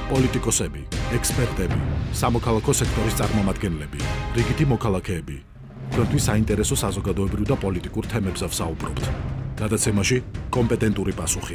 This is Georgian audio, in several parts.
პოლიტიკოსები, ექსპერტები, სამოქალაქო სექტორის წარმომადგენლები, რიგითი მოქალაქეები. Თქვენთვის საინტერესო საზოგადოებრივ და პოლიტიკურ თემებზე ვსაუბრობთ. გადაცემაში კომპეტენტური პასუხი.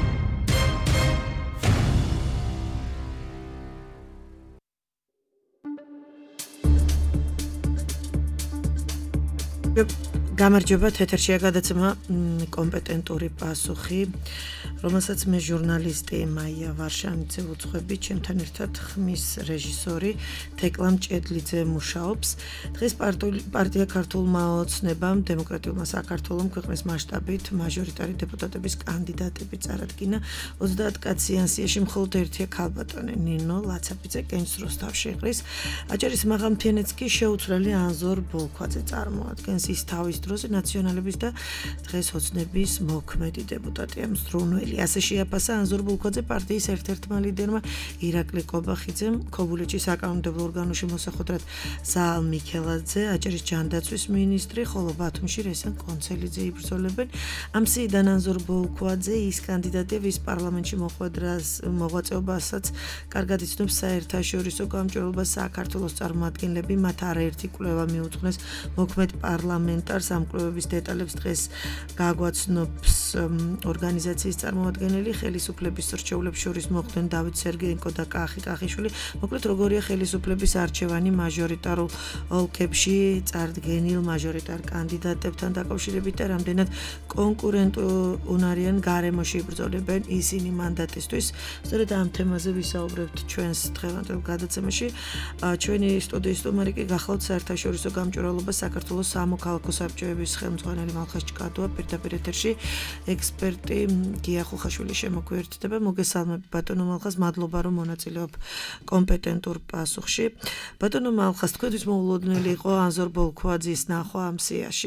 გამარჯობა, ეთერშია გადაცემა კომპეტენტური პასუხი, რომელსაც მე ჟურნალისტი მაია ვარშანიძე ვუძღვები, ჩემთან ერთად ხმის რეჟისორი თეკლა მჭედლიძე მუშაობს. დღეს პარტია ქართულმა ოცნებამ, დემოკრატიულმა საქართველომ ქვეყნის მასშტაბით მაჟორიტარი დეპუტატების კანდიდატები წარადგინა. 30 კაციან სიაში მხოლოდ ერთია ქალბატონი ნინო ლაცაბიძე კენჭს რუსთავში იყრის. აჭარის მაღალმთიანეთს კი შეუცვლელი ანზორ ბოლქვაძე წარმოადგენს. ის თავის დროზე ნაციონალების და დღეს ოცნების მოქმედი დეპუტატია მზრუნველი. ასე შეაფასა ანზორ ბოლქვაძე პარტიის ერთ-ერთმა ლიდერმა ირაკლი კობახიძემ, ქობულეთში საკანონმდებლო ორგანოში მოსახოთრად ზაალ მიქელაძე, აჭარის ჯანდაცვის მინისტრი, ხოლო ბათუმში რესან კონცელიძე იბრძოლებენ. ამ სიიდან ანზორ ბოლქვაძე ის კანდიდატია, ვის პარლამენტში მოღვაწეობასაც კარგად იცნობს საერთაშორისო გამჭვირვალობას საქართველოს წარმომადგენლები, მათ არაერთი კვლევა მიუძღვნეს მოქმედ პარლამენტარს. ამ კვლევების დეტალებს დღეს გაგვაცნობს ორგანიზაციის წარმომადგენელი, ხელისუფლების რჩეულებს შორის მოხვდნენ დავით სერგეენკო და კახი კახიშვილი. მოკლედ როგორია ხელისუფლების არჩევანი მაჟორიტარულ ოლქებში წარდგენილ მაჟორიტარ კანდიდატებთან დაკავშირებით და რამდენად კონკურენტუნარიან გარემოში იბრძოლებენ ისინი მანდატისთვის. სწორედ ამ თემაზე ვისაუბრებთ ჩვენს დღევანდელ გადაცემაში. ჩვენი სტუდიის სტუმარი კი გახლავთ საერთაშორისო გამჭვირვალობას საქართველოს სამოქალაქო საბჭოების ხელმძღვანელი მალხაზ ჭკადოა, პირდაპირ ეთერში ექსპერტი გია ხუხაშვილი შემოგვიერთდება. მოგესალმები ბატონო მალხაზ, მადლობა რომ მონაწილეობ კომპეტენტურ პასუხში. ბატონო მალხაზ, თქვენთვის მოულოდნელი იყო ანზორ ბოლქვაძის ნახვა ამ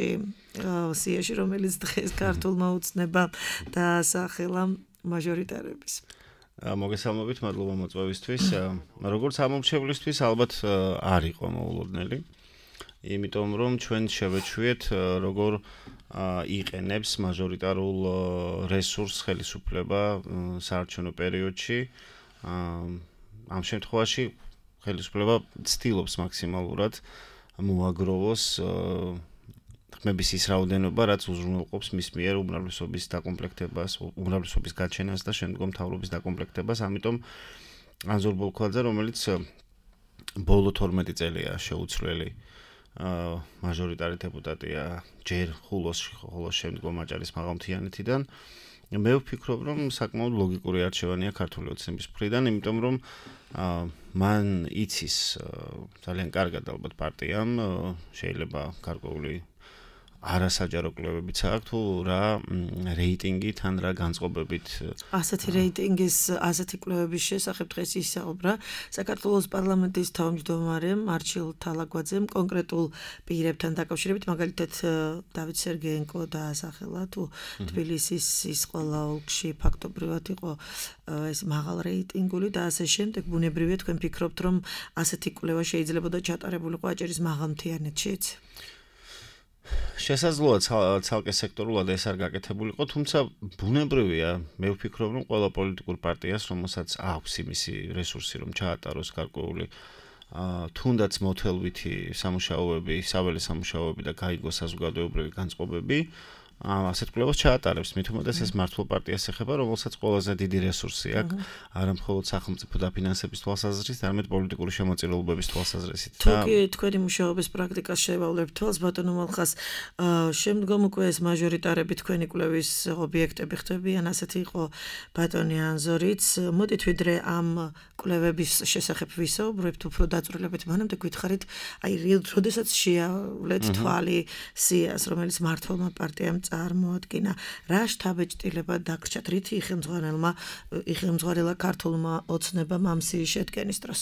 სიაში, რომელიც დღეს ქართულმა ოცნებამ დაასახელა მაჟორიტარების. მოგესალმებით, მადლობა მოწვევისთვის. როგორც ამომრჩევლისთვის ალბათ არ იყო მოულოდნელი. იმიტომ რომ ჩვენ შევეჩვიეთ როგორ იყენებს მაჟორიტარულ რესურსს ხელისუფლება საარჩევნო პერიოდში. ამ შემთხვევაში ხელისუფლება ცდილობს მაქსიმალურად მოაგროვოს ხმების ის რაოდენობა, რაც უზრუნველყოფს მის მიერ უმრავლესობის დაკომპლექტებას, უმრავლესობის გაჩენას და შემდგომ მთავრობის დაკომპლექტებას. ამიტომ ანზორ ბოლქვაძე, რომელიც ბოლო 12 წელია შეუცვლელი მაჟორიტარი დეპუტატია ჯერ ხულოსში, ხოლო შემდგომ აჭარის მაღალმთიანეთიდან. მე ვფიქრობ, რომ საკმაოდ ლოგიკური არჩევანია ქართული ოცნების მხრიდან, იმიტომ რომ მან იცის ძალიან კარგად ალბათ პარტიამ შეიძლება გარკვეული არასაჯარო კვლევებიც აქვს თუ რა რეიტინგით ან რა განწყობებით. ასეთი რეიტინგის, ასეთი კვლევების შესახებ დღეს ისაუბრა საქართველოს პარლამენტის თავმჯდომარემ არჩილ თალაგვაძემ კონკრეტულ პირებთან დაკავშირებით, მაგალითად დავით სერგეენკო დაასახელა თუ თბილისის ის ყველა ოლქში ფაქტობრივად იყო ეს მაღალ რეიტინგული და ასე შემდეგ. ბუნებრივია თქვენ ფიქრობთ, რომ ასეთი კვლევა შეიძლებოდა ჩატარებულიყო აჭარის მაღალმთიანეთშიც? შესაძლოა ცალკე სექტორულად ეს არ გაკეთებულიყო, თუმცა ბუნებრივია, მე ვფიქრობ, რომ ყველა პოლიტიკურ პარტიას, რომელსაც აქვს იმისი რესურსი, რომ ჩაატაროს გარკვეული თუნდაც მოთელვითი სამუშაოები, საველე სამუშაოები და გაიგოს საზოგადოებრივი განწყობები, ასეთ კვლევას ჩაატარებს. მით უმეტეს ეს მართლ პარტიას ეხება, რომელსაც ყველაზე დიდი რესურსი აქვს, არა მხოლოდ სახელმწიფო დაფინანსების თვალსაზრისით, არამედ პოლიტიკური შემოწირულობების თვალსაზრისით. თუ კი თქვენი მუშაობის პრაქტიკას შევავლებთ თვალს, ბატონო მალხაზ, შემდგომ უკვე ეს მაჟორიტარები თქვენი კვლევის ობიექტები ხდებიან, ასეთი იყო ბატონი ანზორიც. მოდით ვიდრე ამ კვლევების შესახებ ვისაუბრებთ, უფრო დაწვრილებით მანამდე გვითხარით, აი როდესაც შეავლეთ თვალი სიას, რომელიც მართლმა პარტიამ წარმოადგინა, რა შთაბეჭდილება დაგრჩათ, რითი იხელმძღვანელა ქართულმა ოცნებამ ამ სიის შედგენის დროს?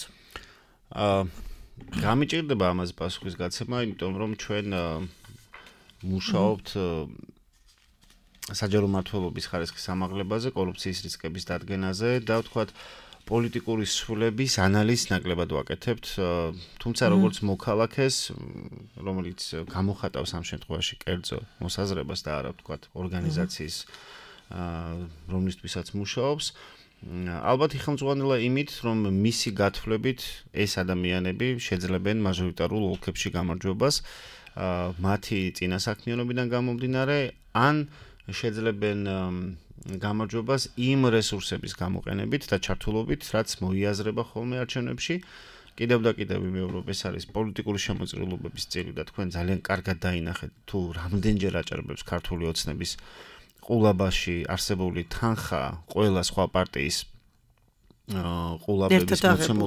გამიჭირდება ამაზე პასუხის გაცემა, იმიტომ რომ ჩვენ მუშაობთ საჯარო მმართველობის ხარისხის ამაღლებაზე, კორუფციის რისკების დადგენაზე და ვთქვათ პოლიტიკური სრულების ანალიზს ნაკლებად ვაკეთებთ, თუმცა როგორც მოქალაქეს, რომელიც გამოხატავს ამ შემთხვევაში კერძო მოსაზრებას და არა ვთქვათ ორგანიზაციის რომლისთვისაც მუშაობს, ალბათ იხელმძღვანელა იმით, რომ მისი გათვლებით ეს ადამიანები შეძლებენ მაჟორიტარულ ოლქებში გამარჯვებას მათი წინასაქმიანობიდან გამომდინარე, ან შეძლებენ გამარჯვებას იმ რესურსების გამოყენებით და ჩართულობით, რაც მოიაზრება ხოლმე არჩევნებში. კიდევ და კიდევ ვიმეორებ, ეს არის პოლიტიკური შემოწირულობების წილი და თქვენ ძალიან კარგად დაინახეთ თუ რამდენჯერ აჭარბებს ქართული ოცნების ყულაბაში არსებული თანხა ყველა სხვა პარტიის ყულაბების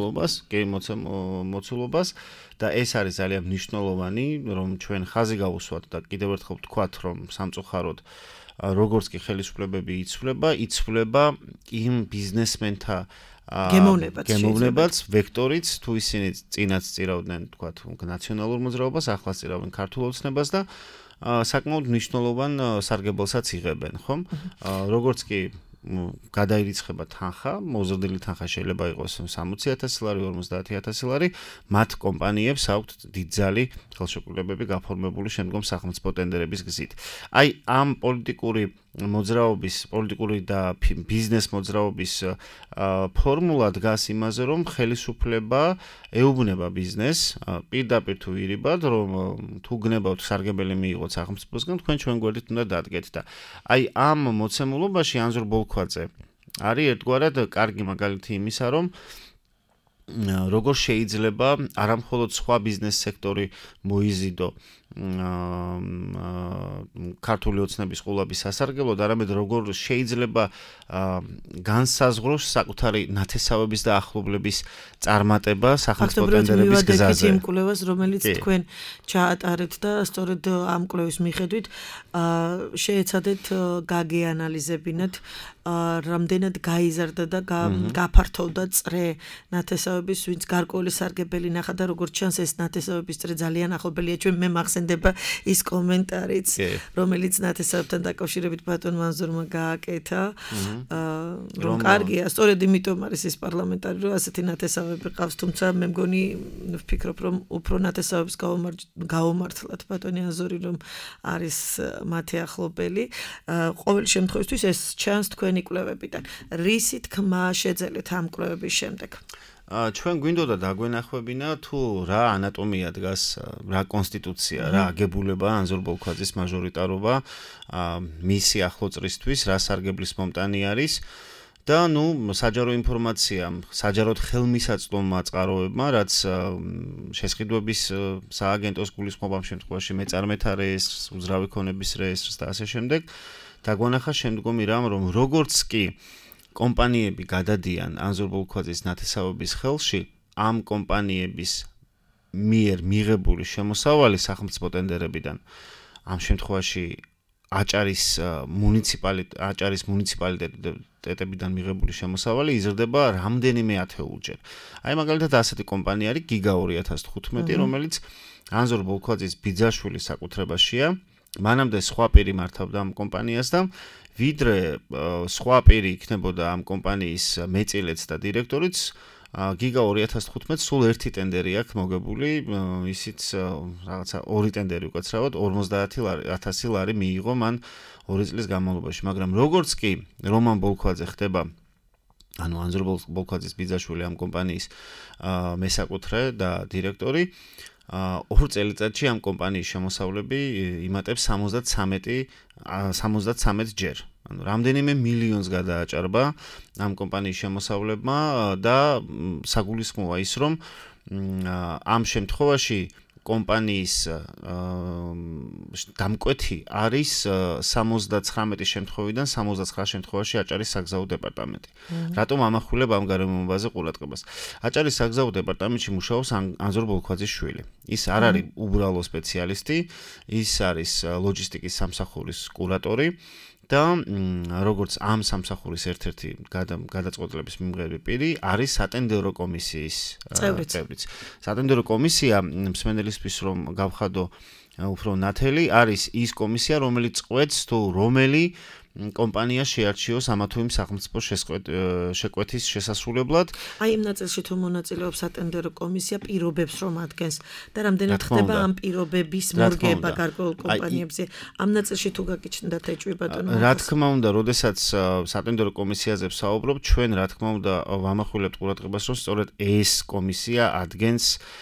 მოცულობას და ეს არის ძალიან მნიშვნელოვანი, რომ ჩვენ ხაზი გავუსვათ და კიდევ ერთხელ ვთქვათ, რომ სამწუხაროდ როგორც კი ხელისუფლებები იცვლება იმ ბიზნესმენთა გემოვნებაც, ვექტორიც, თუ ისინი წინაც წირავდნენ, თქვათ, ნაციონალურ მოძრაობას, ახლა წირავენ ქართულ ოცნებას და საკმაოდ მნიშვნელოვან სარგებელსაც იღებენ, ხომ? როგორც კი გადაირიცხება თანხა, მოზრდილი თანხა შეიძლება იყოს 60,000 ლარი, 50,000 ლარი, მათ კომპანიებს აქვთ დიდძალი ხელშეკრულებები გაფორმებული შემდგომ სახელმწიფო ტენდერების გზით. აი, ამ პოლიტიკური და ბიზნეს მოძრაობის ფორმულა დგას იმაზე, რომ ხელისუფლება ეუბნება ბიზნესს, პირდაპირ თუ ირიბად, რომ თუ გნებავთ სარგებელი მიიღოთ სახელმწიფოსგან, თქვენ ჩვენ გვერდით უნდა დადგეთ და აი ამ მოცემულობაში ანზორ ბოლქვაძე არის ერთგვარად კარგი მაგალითი იმისა, რომ როგორ შეიძლება არამხოლოდ სხვა ბიზნეს სექტორი მოიზიდო ქართული ოცნების ყულაბის სასარგებლოდ, არამედ როგორ შეიძლება განსაზღვროს საკუთარი ნათესავების და ახლობლების წარმატება სახელმწიფო ტენდერების გზაზე. იმ კვლევას, რომელიც თქვენ ჩაატარეთ და სწორედ ამ კვლევის მიხედვით შეეცადეთ გაგეანალიზებინათ რამდენად გაიზარდა და გაფართოვდა წრე ნათესავების, ვინც გარკვეული სარგებელი ნახა და როგორც ჩანს ეს ნათესავების წრე ძალიან ახლობელია. ჩვენ მე მახსენდება ის კომენტარიც, რომელიც ნათესავებთან დაკავშირებით ბატონმა ანზორმა გააკეთა, რომ კარგია, სწორედ იმიტომ არის ეს პარლამენტარი, რომ ასეთი ნათესავები ყავს, თუმცა მე მგონი ვფიქრობ, რომ უფრო ნათესავებს გაუმართლათ ბატონი ანზორი, რომ არის მათი ახლობელი. ყოველ შემთხვევაში ეს ჩანს თქვენი კვლევებიდან. რისი თქმა შეძელეთ ამ კვლევების შემდეგ? ჩვენ გვინდოდა დაგვენახვებინა თუ რა ანატომია დგას, რა კონსტიტუცია, რა აგებულება ანზორ ბოლქვაძის მაჟორიტარობა მისი ახლოწრისთვის, რა სარგებლის მომტანი არის და საჯარო ინფორმაციამ, საჯაროდ ხელმისაწვდომმა წყაროებმა, რაც შესყიდვების სააგენტოს გულისხმობამ შემთხვევაში მეწარმეთა რეესტრს, უძრავი ქონების რეესტრს და ასე შემდეგ, დაგვანახა შემდგომი რამ, რომ როგორც კი კომპანიები გადადიან ანზორ ბოლქვაძის ნათესავების ხელში, ამ კომპანიების მიერ მიღებული შემოსავალი სახელმწიფო ტენდერებიდან, ამ შემთხვევაში აჭარის მუნიციპალიტეტებიდან მიღებული შემოსავალი იზრდება რამდენიმე ათეულჯერ. აი მაგალითად ასეთი კომპანია არის გიგა 2015, რომელიც ანზორ ბოლქვაძის ბიძაშვილის საკუთრებაშია. მანამდე სხვა პირი მართავდა ამ კომპანიას და ვიდრე სხვა პირი იქნებოდა ამ კომპანიის მეწილეც და დირექტორიც, გიგა 2015 სულ ერთი ტენდერი აქვს მოგებული, ისიც რაღაცა ორი ტენდერი უკაცრავად 50,000 ლარი მიიღო მან 2 წლის განმავლობაში, მაგრამ როგორც კი რომან ბოლქვაძე ხდება ანზორ ბოლქვაძის ბიძაშვილი ამ კომპანიის მესაკუთრე და დირექტორი, 2 წელიწადში ამ კომპანიის შემოსავლები იმატებს 73 ჯერ. ანუ რამდენიმე მილიონს გადააჭარბა ამ კომპანიის შემოსავლებმა და საგულისხმოა ის, რომ ამ შემთხვევაში კომპანიის დამკვეთი არის 79 შემთხვევიდან 79 შემთხვევაში აჭარის საგზაო დეპარტამენტი. რატომ ამახვილებ ამ გარემოებაზე ყურადღებას? აჭარის საგზაო დეპარტამენტში მუშაობს ანზორ ბოლქვაძის შვილი. ის არ არის უბრალო სპეციალისტი, ის არის ლოჯისტიკის სამსახურის კურატორი. და როგორც ამ სამსახურის ერთ-ერთი გადაწყვეტილების მიმღები პირი არის სატენდერო კომისიის წევრიც. სატენდერო კომისია მსმენელისთვის რომ გავხადო უფრო ნათელი არის ის კომისია, რომელიც წყვეტს თუ რომელი კომპანია შეარჩიოს ამა თუ იმ სახელმწიფო შეკვეთის შესასრულებლად. აი იმ ნაწილში თუ მონაწილეობს სატენდერო კომისია პირობებს რომ ადგენს და რამდენად ხდება ამ პირობების მორგება გარკვეულ კომპანიებზე. ამ ნაწილში თუ გაგიჩნდათ ეჭვი ბატონო. რა თქმა უნდა, როდესაც სატენდერო კომისიაზე ვსაუბრობ, ჩვენ რა თქმა უნდა ვამახვილებთ ყურადღებას, რომ სწორედ ეს კომისია ადგენს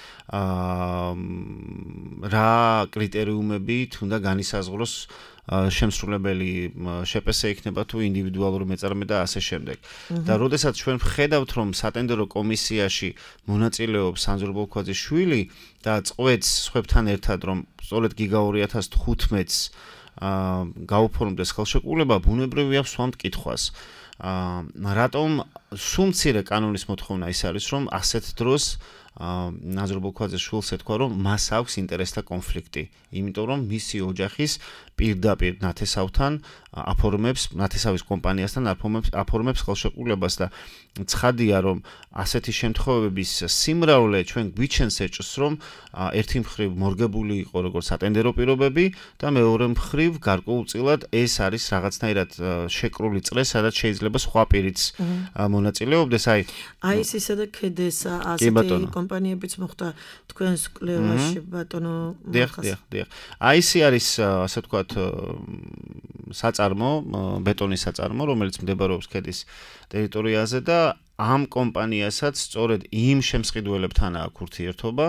რა კრიტერიუმებით უნდა განისაზღვროს შემსრულებელი შეპესე იქნება თუ ინდივიდუალური მეწარმე და ასე შემდეგ. და როდესაც ჩვენ ვხედავთ, რომ სატენდერო კომისიაში მონაწილეობს სანძორ ბოლქვაძის შვილი და წყვეტს სხვებთან ერთად, რომ სწორედ გიგა 2015-ს გაუფორმდეს ხელშეკრულება, ბუნებრივია ვსვამთ კითხვას. რატომ სულ მცირე კანონის მოთხოვნა ის არის, რომ ასეთ დროს ნაზარ ბოლქვაძეს შვილს ეთქვა, რომ მას აქვს ინტერესთა კონფლიქტი, იმიტომ რომ მისი ოჯახის პირდაპირ ნათესავთან აფორმებს, ნათესავის კომპანიასთან აფორმებს ხელშეკრულებას და ცხადია, რომ ასეთი შემთხვევების სიმრავლე ჩვენ გვიჩენს ეჭვს, რომ ერთი მხრივ მორგებული იყო როგორც სატენდერო პირობები და მეორე მხრივ გარკვეულწილად ეს არის რაღაცნაირად შეკრული წრე, სადაც შეიძლება სხვა პირიც მონაწილეობდეს. აი ეს ისა და ქედესა ასეთი კომპანიებიც მოხდა თქვენს კვლევაში ბატონო მახას. დიახ. აი ეს არის ასე ვთქვათ საწარმო, ბეტონის საწარმო, რომელიც მდებარეობს ქედის ტერიტორიაზე და ამ კომპანიასაც სწორედ იმ შემსყიდველებთან აქვს ურთიერთობა,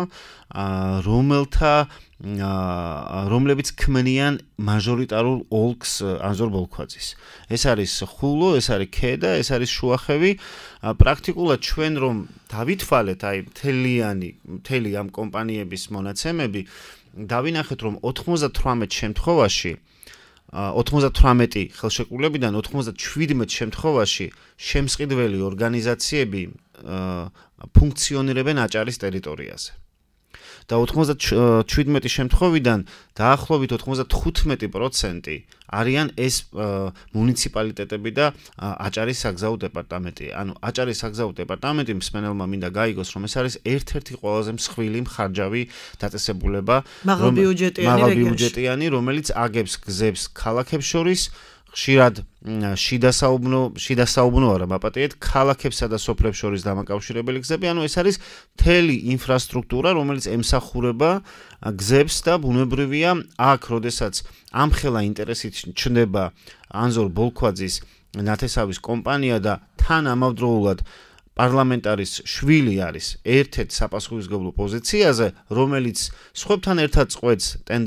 რომლებიც ქმნიან მაჟორიტარულ ოლქს ანზორ ბოლქვაძის. ეს არის ხულო, ეს არის ქედა, ეს არის შუახევი. პრაქტიკულად ჩვენ რომ დავითვალეთ აი მთელი ამ კომპანიების მონაცემები, დავინახეთ რომ 98 შემთხვევაში 98 ხელშეკრულებიდან 97 შემთხვევაში შემსყიდველი ორგანიზაციები ფუნქციონირებენ აჭარის ტერიტორიაზე. და 97 შემთხვევიდან დაახლოებით 95% არიან ეს მუნიციპალიტეტები და აჭარის საგზაო დეპარტამენტი. ანუ აჭარის საგზაო დეპარტამენტი მსმენელმა მინდა გაიგოს, რომ ეს არის ერთ-ერთი ყველაზე მსხვილი მხარჯავი დაწესებულება, მაღალბიუჯეტიანი, რომელიც აგებს გზებს ქალაქებს შორის, ხშირად შიდასაუბნო არა მაპატიეთ ქალაქებსა და სოფლებს შორის დამაკავშირებელი გზები, ანუ ეს არის მთელი ინფრასტრუქტურა, რომელიც ემსახურება გზებს და ბუნებრივია აქ, როდესაც ამხელა ინტერესით ჩნდება ანზორ ბოლქვაძის ნათესავის კომპანია და თან ამავდროულად პარლამენტარის შვილი არის ერთ-ერთ საპასუხისმგებლო პოზიციაზე, რომელიც სხვებთან ერთად წყვეტს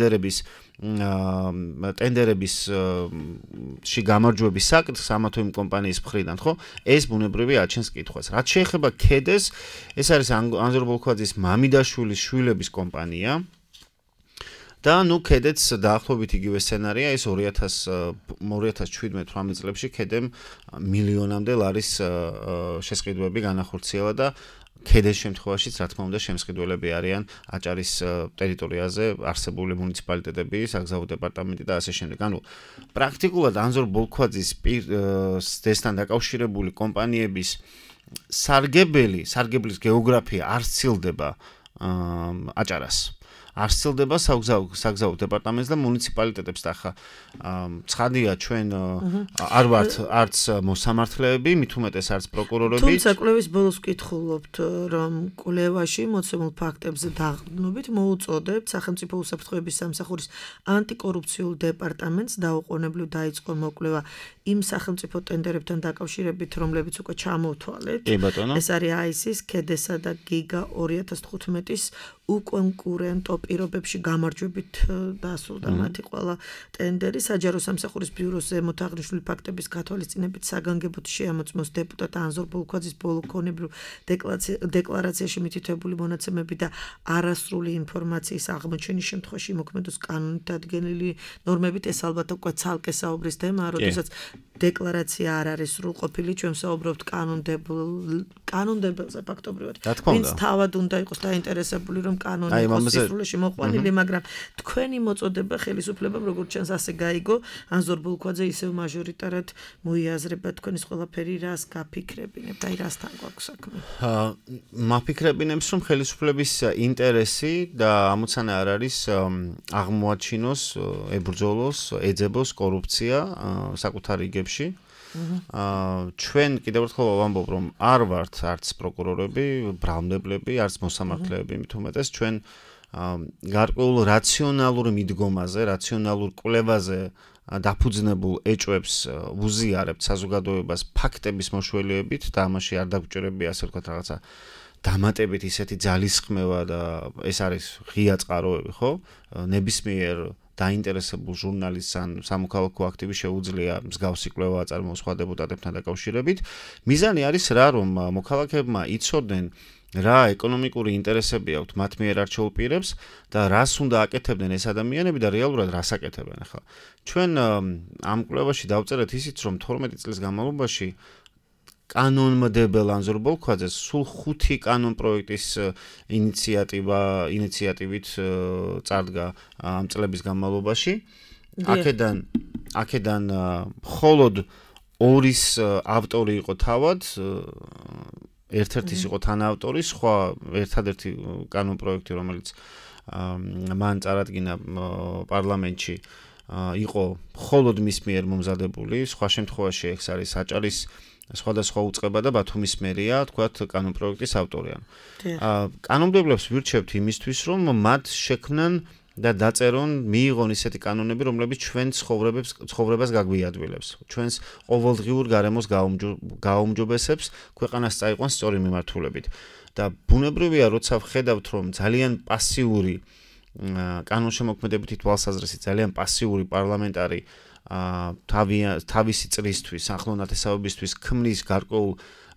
ტენდერებისში გამარჯვების საკითხს ამა თუ იმ კომპანიის მხრიდან, ხო? ეს ბუნებრივია აჩენს კითხვას. რაც შეეხება ქედეს, ეს არის ანზორ ბოლქვაძის მამიდაშვილის შვილების კომპანია. და ქედეც დაახლოებით იგივე სცენარია, ეს 2017-18 წლებში ქედემ მილიონამდე ლარის შესყიდვები განახორციელა და ქედეს შემთხვევაშიც რა თქმა უნდა შემსყიდველები არიან აჭარის ტერიტორიაზე არსებული მუნიციპალიტეტები, საგზაო დეპარტამენტი და ასე შემდეგ. ანუ პრაქტიკულად ანზორ ბოლქვაძის დესთან დაკავშირებული კომპანიების სარგებლის გეოგრაფია არ სცილდება აჭარას. არ სცილდება საგზაო დეპარტამენტს და მუნიციპალიტეტებს და ხა ცხადია ჩვენ არ ვართ არც მოსამართლეები, მით უმეტეს არც პროკურორები. თუმცა კვლევის ბოლოს ვკითხულობთ, რომ კვლევაში მოცემულ ფაქტებზე დაყრდნობით მოუწოდებთ სახელმწიფო უსაფრთხოების სამსახურის ანტიკორუფციულ დეპარტამენტს დაუყოვნებლივ დაიწყო მოკვლევა იმ სახელმწიფო ტენდერებთან დაკავშირებით, რომლებიც უკვე ჩამოვთვალეთ. ეს არის აისის, ქედესა და გიგა 2015-ის უკონკურენტო პირობებში გამარჯვებით დასრულდა მათი ყველა ტენდერი. საჯარო სამსახურის ბიუროს ზემოთ აღნიშნული ფაქტების გათვალისწინებით საგანგებოდ შეამოწმოს დეპუტატ ანზორ ბოლქვაძის ბოლოქონებრივ დეკლარაციაში მითითებული მონაცემები და არასრული ინფორმაციის აღმოჩენის შემთხვევაში მოქმედოს კანონით დადგენილი ნორმებით. ეს ალბათ უკვე ცალკე საუბრის თემაა, როდესაც დეკლარაცია არ არის სრულყოფილი, ჩვენ საუბრობთ კანონმდებელზე ფაქტობრივად. ვინც თავად უნდა იყოს დაინტერესებული რომ კანონი იყოს სისრულეში მოყვანილი, მაგრამ თქვენი მოწოდება ხელისუფლებამ როგორც ჩანს ასე გაიგო, ან ზორბოლქვაძე ისევ მაჟორიტარად მოიაზრება თქვენის ყველაფერი, რას გაფიქრებინებთ, აი რასთან გვაქვს საქმე. მაფიქრებინებს რომ ხელისუფლების ინტერესი და ამოცანა არ არის აღმოაჩინოს, ებრძოლოს, ეძებოს კორუფცია საკუთარ რიგებში. ჩვენ კიდევ ერთხელ ვამბობ რომ არ ვართ არც პროკურორები, ბრალმდებლები, არც მოსამართლეები, მით უმეტეს ჩვენ გარკვეულ რაციონალურ მიდგომაზე, რაციონალურ კვლევაზე დაფუძნებულ ეჭვებს ვუზიარებთ საზოგადოებას ფაქტების მოშველიებით და ამაში არ დაგვჭირებია ასე ვთქვათ რაღაცა დამატებით ისეთი ძალისხმევა და ეს არის ღია წყაროები, ხო? ნებისმიერ დაინტერესებულ ჟურნალისტს ან სამოქალაქო აქტივისტს შეუძლია მსგავსი კვლევა აწარმოოს სხვა დეპუტატებთან დაკავშირებით. მიზანი არის რა, რომ მოქალაქეებმა იცოდნენ რა ეკონომიკური ინტერესები აქვთ მათ მიერ არჩეულ პირებს და რას უნდა აკეთებდნენ ეს ადამიანები და რეალურად რას აკეთებენ. ახლა ჩვენ ამ კვლევაში დავწერეთ ისიც, რომ 12 წლის განმავლობაში კანონმდებელ ანზორბოლქვაძეს სულ 5 კანონ პროექტის ინიციატივით წარდგა ამ წლების განმავლობაში. აქედან მხოლოდ 2-ის ავტორი იყო თავად, ერთ-ერთის იყო თანაავტორი, სხვა ერთადერთი კანონ პროექტი, რომელიც მან წარადგინა პარლამენტში, იყო მხოლოდ მის მიერ მომზადებული. სხვა შემთხვევაში ეს არის საჭალის სხვადასხვა უწყება და ბათუმის მერია, თქვათ, კანონ პროექტის ავტორია. კანონმდებლებს ვირჩევთ იმისთვის, რომ მათ შექმნან და დაწერონ, მიიღონ ისეთი კანონები, რომლებიც ჩვენ ცხოვრებას გაგვიადვილებს, ჩვენს ყოველდღიურ გარემოს გააუმჯობესებს, ქვეყანას წაიყვანს სწორი მიმართულებით. და ბუნებრივია, როცა ვხედავთ, რომ ძალიან პასიური კანონშემოქმედებითი თვალსაზრისით, ძალიან პასიური პარლამენტარი თავისი წრისთვის, ახლო ნათესავებისთვის ქმნის გარკვეულ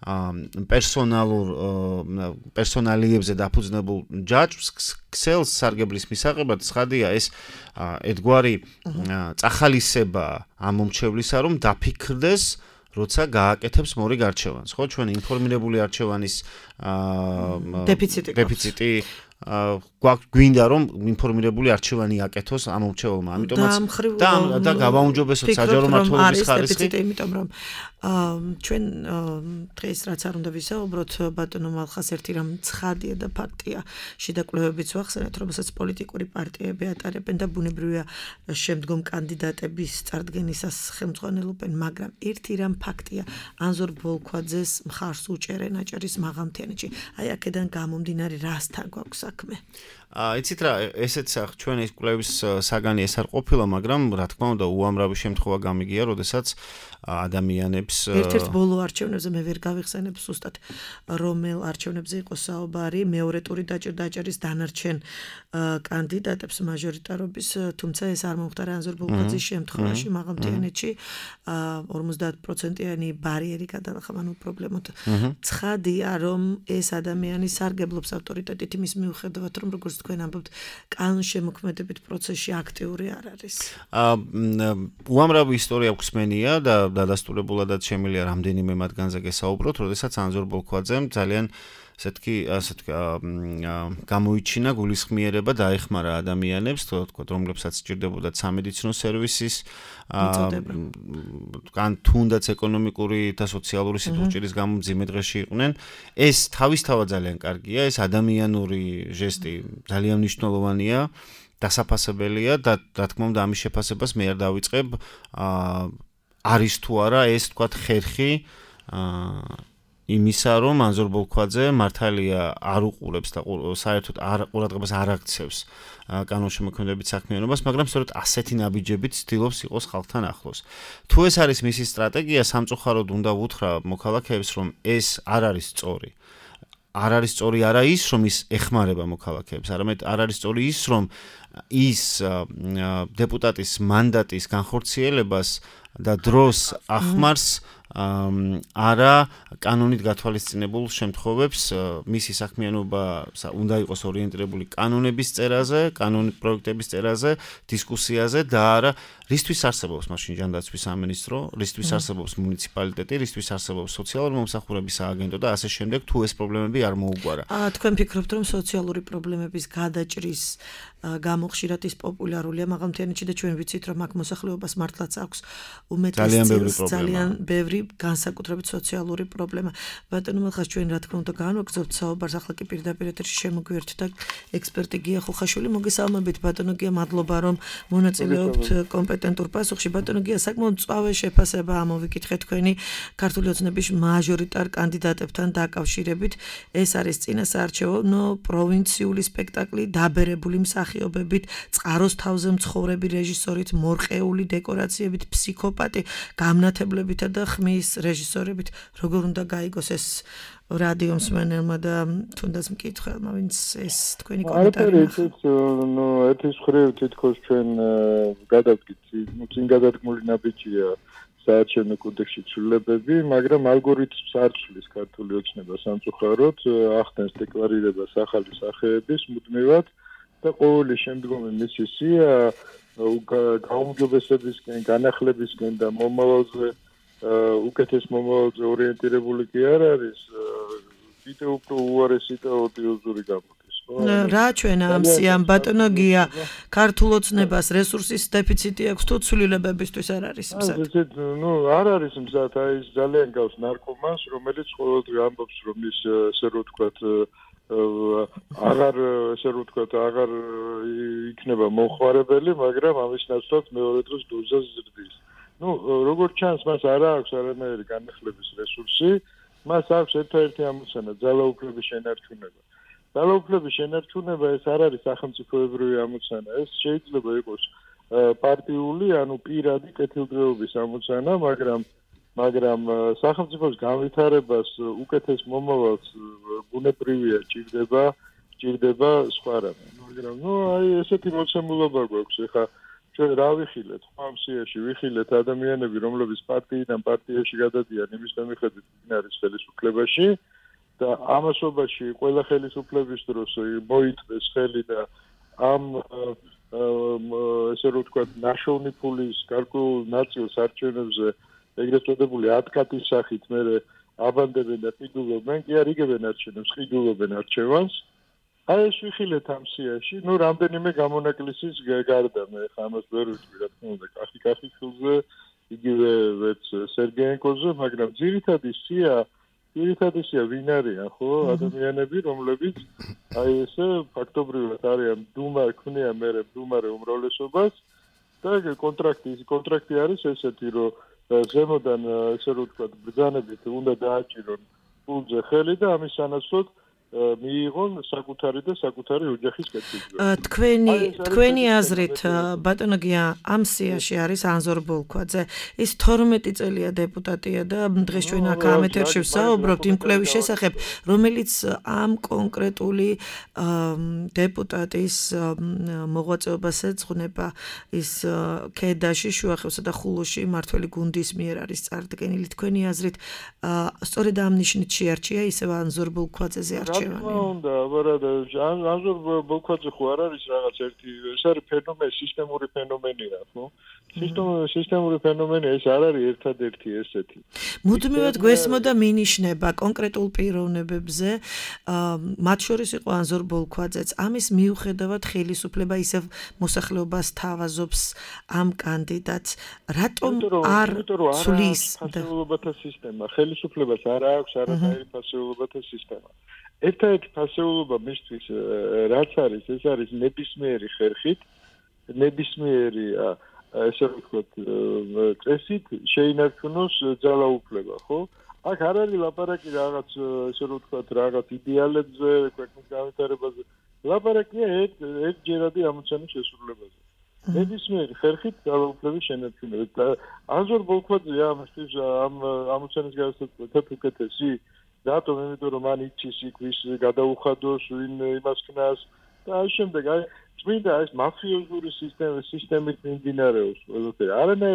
პერსონალიებზე დაფუძნებულ ჯაჭვს, ქსელს სარგებლის მისაღებად, ცხადია ეს ერთგვარი წახალისება ამ მომრჩევლისა, რომ დაფიქრდეს, როცა გააკეთებს მორიგ არჩევანს. ხო, ჩვენ ინფორმირებული არჩევანის დეფიციტი გვინდა რომ ინფორმირებული არჩევანი აკეთოს ამ მომრჩეველმა. ამიტომაც და გავაუმჯობესოთ საჯარო მმართველობის ხარისხი, იმიტომ რომ ჩვენ დღეს რაც არ უნდა ვისაუბროთ, ბატონო მალხას ერთი რამ ცხადია და ფაქტია, შიდა კვლევებიც ვახსენეთ, რომელსაც პოლიტიკური პარტიები ატარებენ და ბუნებრივია შემდგომ კანდიდატების წარდგენისას ხელმძღვანელობენ, მაგრამ ერთი რამ ფაქტია, ანზორ ბოლქვაძეს მხარს უჭერენ აჭარის მაღალმთიანეთში. აი აქედან გამომდინარე რასთან გვაქვს საქმე? იცით რა, ესეც ჩვენ ეს კვლევის საგანი ეს არ ყოფილა, მაგრამ რა თქმა უნდა უამრავი შემთხვევა გამიგია, როდესაც ადამიანებს ერთ-ერთ ბოლო არჩევნებზე მე ვერ გავიხსენებ ზუსტად რომელ არჩევნებზე იყო საუბარი, მეორე ტური დაჭერდა აჭარის დანარჩენ კანდიდატებს მაჟორიტარობის, თუმცა ეს არ მომხდარა ანზორ ბოლქვაძის შემთხვევაში მაღალმთიანეთში 50%-იანი ბარიერი გადალახა, ანუ პრობლემოთ. ცხადია, რომ ეს ადამიანი სარგებლობს ავტორიტეტით იმის მიუხედავად, რომ როგორც თქვენ ამბობთ, კანონშემოქმედებით პროცესში აქტიური არ არის. უამრავი ისტორია გვსმენია და დადასტურებულადაც შემიძლია რამდენიმე მათგანზე გესაუბროთ, როდესაც ანზორ ბოლქვაძემ ძალიან გამოიჩინა გულისხმიერება დაეხმარა ადამიანებს, თქვათ, რომლებსაც სჭირდებოდათ სამედიცინო სერვისის, ან თუნდაც ეკონომიკური და სოციალური სიტუაციის გამო მძიმე დღეში იყვნენ. ეს თავისთავად ძალიან კარგია, ეს ადამიანური ჟესტი ძალიან მნიშვნელოვანია, დასაფასებელია და რა თქმა უნდა ამის შეფასებას მე არ დავიწყებ, არის თუ არა ეს თქვათ ხერხი იმისა, რომ ანზორ ბოლქვაძე მართალია არ უყურებს და საერთოდ ყურადღებას არ აქცევს კანონშემოქმედებით საქმიანობას, მაგრამ სწორედ ასეთი ნაბიჯებით ცდილობს იყოს ხალხთან ახლოს. თუ ეს არის მისი სტრატეგია, სამწუხაროდ უნდა ვუთხრა მოქალაქეებს, რომ ეს არ არის სწორი. არ არის სწორი არა ის, რომ ის ეხმარება მოქალაქეებს, არამედ არ არის სწორი ის, რომ ის დეპუტატის მანდატის განხორციელებას და დროს ახმარს არა კანონით გათვალისწინებულ შემთხვევებს მისი საქმიანობა უნდა იყოს ორიენტირებული კანონების წერაზე, კანონის პროექტების წერაზე, დისკუსიაზე და არა რისთვის არსებობს მაშინ ჯანდაცვის სამინისტრო, რისთვის არსებობს მუნიციპალიტეტი, რისთვის არსებობს სოციალური მომსახურების სააგენტო და ასე შემდეგ თუ ეს პრობლემები არ მოუგვარა. თქვენ ფიქრობთ რომ სოციალური პრობლემების გადაჭრის გამო ხშირად ის პოპულარულია, მაგრამ თენჩი და ჩვენ ვიცით რომ აქ მოსახლეობას მართლაც აქვს ძალიან ბევრი განსაკუთრებით სოციალური პრობლემა. ბატონო მელხარ ჩვენ რა თქმა უნდა განვაგრძობთ საუბარს, ახლა კი პირდაპირ ეთერში შემოგვიერთდა ექსპერტი გია ხუხაშვილი. მოგესალმებით ბატონო გია, მადლობა რომ მონაწილეობთ კომპეტენტურ პასუხში. ბატონო გია, საკმაოდ მწვავე შეფასება ამოვიკითხეთ თქვენი ქართული ოცნების მაჟორიტარ კანდიდატებთან დაკავშირებით. ეს არის წინასაარჩევნო პროვინციული სპექტაკლი, დაბერებული მსახიობებით, წყაროს თავზე მცხოვრები რეჟისორით, მორყეული დეკორაციებით, ფსიქოპატი გამნათებლებითა და ხმის რეჟისორებით. როგორ უნდა გაიგოს ეს რადიო მსმენელმა და თუნდაც მკითხველმა, ვინც ეს თქვენი კომენტარი ნახა? ეთის ხრივ თითქოს ჩვენ გადავდგით, წინ გადადგმული ნაბიჯია საარჩევნო კოდექსში ცვლილებები, მაგრამ ალგორითმს არ ცვლის ქართული ოცნება სამწუხაროდ, ახდენს დეკლარირებას ახალი სახეების მუდმივად და ყოველი შემდგომი მისი სია გაუმჯობესებისკენ, განახლებისკენ და მომავალზე უკეთეს მომავალზე ორიენტირებული კი არ არის, კიდევ უფრო უარესი და ოდიოზური გამოდის. რა ჩვენ ამ სიამ ბატონო გია ქართულ ოცნებას რესურსის დეფიციტი აქვს თუ ცვლილებებისთვის არ არის მზად? არ არის მზად, ის ძალიან გავს ნარკომანს, რომელიც ყოველდღე ამბობს რომ ის ესე რომ ვთქვათ აღარ იქნება მომხმარებელი, მაგრამ ამის ნაცვლად მეორე დროს დოზას ზრდის. როგორც ჩანს, მას არ აქვს არანაირი განახლების რესურსი, მას აქვს ერთადერთი ამოცანა ძალაუფლების შენარჩუნება. ძალაუფლების შენარჩუნება ეს არ არის სახელმწიფოებრივი ამოცანა, ეს შეიძლება იყოს პარტიული, ანუ პირადი კეთილდღეობის ამოცანა, მაგრამ სახელმწიფოს განვითარებას უკეთეს მომავალს ბუნებრივია ჭირდება სხვა რამე. მაგრამ ესეთი მოცემულობა გვაქვს ეხა ჩვენ რა ვიხილეთ, ამ სიაში ვიხილეთ ადამიანები, რომლებიც პარტიიდან პარტიაში გადადიან იმის მიხედვით ვინ არის ხელისუფლებაში და ამასობაში ყველა ხელისუფლების დროს მოიწვეს ხელი და ამ ესე რომ ვთქვათ ნაშოვნი ფულის გარკვეულ ნაწილს არჩევნებზე ეგრეთ წოდებული ათკატის სახით მე აბანდებენ და ყიდულობენ, კი არ იგებენ არჩევნებს, ყიდულობენ არჩევანს. ეს ვიხილეთ ამ სიაში, რამდენიმე გამონაკლისის გარდა მე ხა ამას ვერ ვიტყვი რა თქმა უნდა, კახი ხილზე, იგივე ვერც სერგეენკოზე, მაგრამ ძირითადი სია ვინ არიან, ხო? ადამიანები, რომლებიც ესე ფაქტობრივად არიან ქმნიან მერე მდუმარე უმრავლესობას და კონტრაქტი არის ესეთი, რომ ზემოდან ესე რომ ვთქვათ, ბრძანებით უნდა დააჭირონ ფულზე ხელი და ამის სანაცვლოდ მიიღონ საკუთარი ოჯახის კეთილდღეობა. თქვენი აზრით ბატონო გია ამ სიაში არის ანზორ ბოლქვაძე. ის 12 წელია დეპუტატია და დღეს ჩვენ აქ ამ ეთერში ვსაუბრობთ იმ კვლევის შესახებ, რომელიც ამ კონკრეტული დეპუტატის მოღვაწეობას ეძღვნება. ის ქედაში, შუახევსა და ხულოში მართველი გუნდის მიერ არის წარდგენილი. თქვენი აზრით სწორედ ამ ნიშნით შეარჩია ისევ ანზორ ბოლქვაძეზე არჩევანი? უნდა, აბარადა, ანზორ ბოლქვაძე ხო არ არის რაღაც ერთი, ეს არის ფენომენი, სისტემური ფენომენია, ხო? სისტემური ფენომენი ეს არ არის ერთადერთი ესეთი. მუდმივად გვესმოდა მინიშნება კონკრეტულ პიროვნებებზე, მათ შორის იყო ანზორ ბოლქვაძეც. ამის მიუხედავად ხელისუფლება ისევ მოსახლეობას თავაზობს ამ კანდიდატს. რატომ არ ცვლის ფასეულობათა სისტემა? ხელისუფლებას არ აქვს არანაირი ფასეულობათა სისტემა. ერთადერთი ფასეულობა მისთვის რაც არის, ეს არის ნებისმიერი ხერხით, ნებისმიერი ესე ვთქვათ, წესით შეინარჩუნოს ძალაუფლება, ხო? აქ არ არის ლაპარაკი რაღაც ესე ვთქვათ, რაღაც იდეალებზე, ქვეყნის განვითარებაზე. ლაპარაკია ერთჯერადი ამოცანის შესრულებაზე. ნებისმიერი ხერხით ძალაუფლების შენარჩუნება. ანზორ ბოლქვაძე ამისთვის ამ ამოცანის გადასაწყვეტად უკეთესი რატომ? იმიტომ რომ მან იცის იქ გადაუხადოს, ვინ იმას ქნას და ამ შემდეგ წმინდა ეს მაფიოზური სისტემით მიმდინარეობს ყველაფერი. არანაირი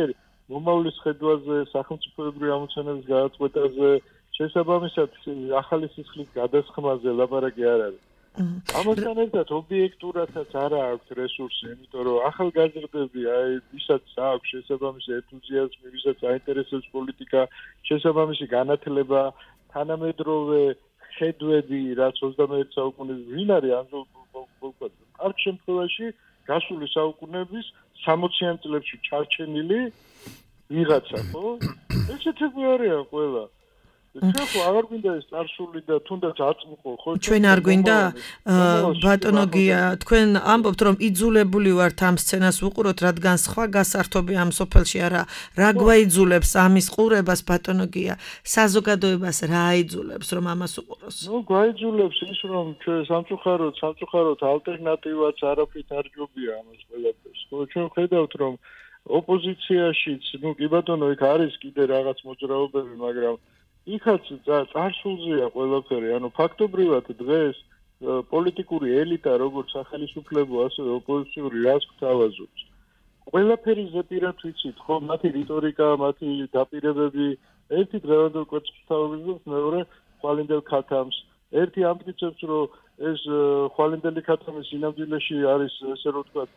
მომავლის ხედვაზე, სახელმწიფოებრივი ამოცანების გადაწყვეტაზე, შესაბამისად ახალი სისხლის გადასხმაზე ლაპარაკი არ არის. ამასთან ერთად ობიექტურადაც არ აქვს რესურსი, იმიტომ რომ ახალგაზრდები, ვისაც აქვს შესაბამისი ენთუზიაზმი, ვისაც აინტერესებს პოლიტიკა, შესაბამისი განათლება, თანამედროვე ხედვები, რაც 21 საუკუნის ვინ არის ანგელ ბოლკოც. კარგ შემთხვევაში გასული საუკუნეების 60-იან წლებში ჩარჩენილი ვიღაცა, ხო? ესეთები არიან ყველა. ჩვენ ხო აღარ გვინდა ეს წარსული და თუნდაც აწმყო, ხო? ჩვენ არ გვინდა ბატონო გია, თქვენ ამბობთ რომ იძულებული ვართ ამ სცენას ვუყუროთ, რადგან სხვა გასართობი ამ სოფელში არა. რა გვაიძულებს ამის ყურებას ბატონო გია? საზოგადოებას რა აიძულებს რომ ამას უყუროს? ნუ გვაიძულებს ის რომ ჩვენ სამწუხაროდ ალტერნატივაც არაფრით არ ჯობია ამას ყველაფერს. ხო, ჩვენ ხედავთ რომ ოპოზიციაშიც, ნუ კი ბატონო, იქ არის კიდე რაღაც მოძრაობები, მაგრამ იქაც წარსულზეა ყველაფერი, ანუ ფაქტობრივად დღეს პოლიტიკური ელიტა, როგორც სახელმწიფო, ასევე ოპოზიციური რას გვთავაზობს. ყველაფერი ზეპირად ვიცით, ხო, მათი რიტორიკა, მათი დაპირებები, ერთი დღევანდელ კვეთს გვთავაზობს, მეორე ხვალინდელ ქათამს. ერთი ამტკიცებს, რომ ეს ხვალინდელი ქათამი სინამდვილეში არის, ესე რომ ვთქვათ,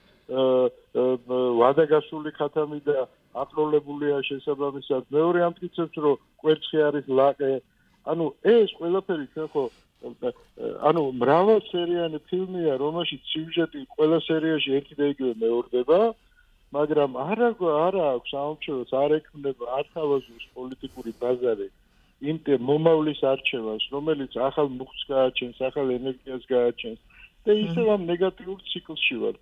ვადაგასული ქათამი და აკროლებულია შესაბამისად. მეორე ამტკიცებს, რომ კვერცხი არის ლაყე. ანუ ეს ყველაფერი ჩვენ ხო ანუ მრავალსერიანი ფილმია, რომელშიც სიუჟეტი ყველა სერიაში ერთი და იგივე მეორდება, მაგრამ არა აქვს აუმჩევს, არ ექმნება, არ თავაზობს პოლიტიკური ბაზარი იმ მომავლის არჩევანს, რომელიც ახალ მუხტს გააჩენს, ახალ ენერგიას გააჩენს. და ისევ ამ ნეგატიურ ციკლში ვართ,